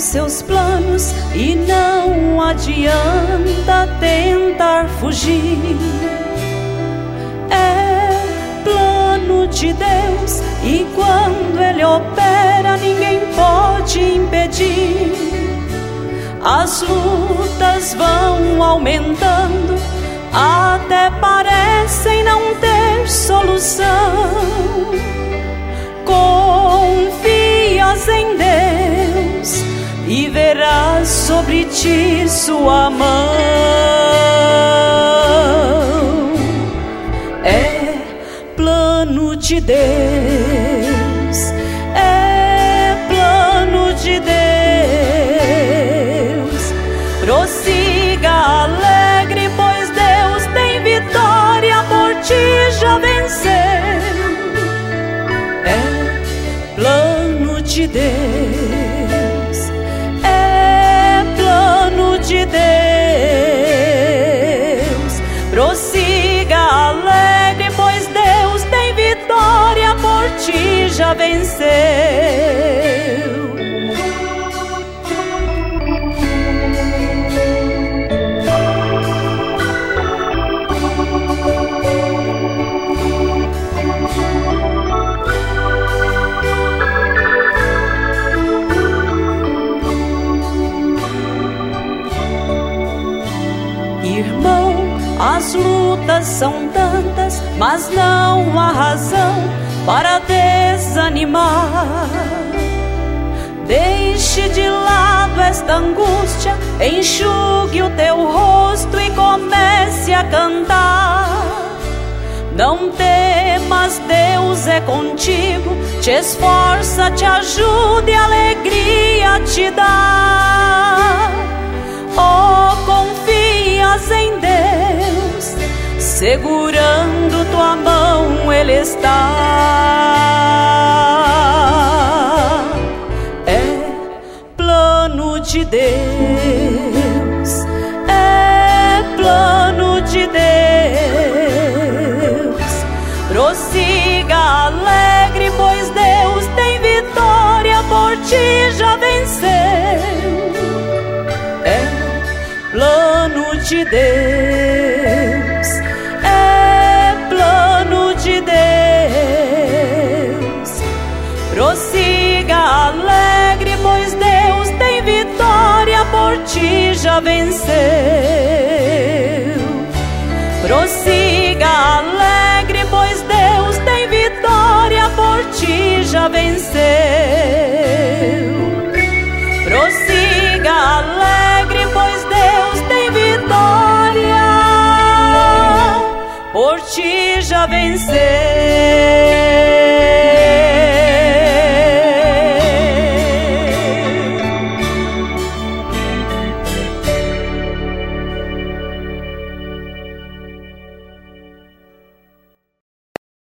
seus planos e não adianta tentar fugir. É plano de Deus e quando Ele opera ninguém pode impedir. As lutas vão aumentando, até parecem não ter solução. Confias em Deus e verás sobre ti sua mão. É plano de Deus, é plano de Deus. Prossiga alegre, pois Deus tem vitória, por ti já venceu. É plano de Deus, é plano de Deus. Prossiga alegre, pois Deus tem vitória, por ti já venceu. Irmão, as lutas são tantas, mas não há razão para desanimar. Deixe de lado esta angústia, enxugue o teu rosto e comece a cantar. Não temas, Deus é contigo, te esforça, te ajuda e alegria te dá. Oh, confias em Deus, segurando tua mão Ele está. É plano de Deus, é plano de Deus. Prossiga alegre, pois Deus tem vitória, por ti já venceu. Plano de Deus, é plano de Deus. Prossiga alegre, pois Deus tem vitória, por ti já venceu. Prossiga alegre, pois Deus tem vitória, por ti já venceu. Prossiga alegre, pois Deus tem vitória, por ti já venceu.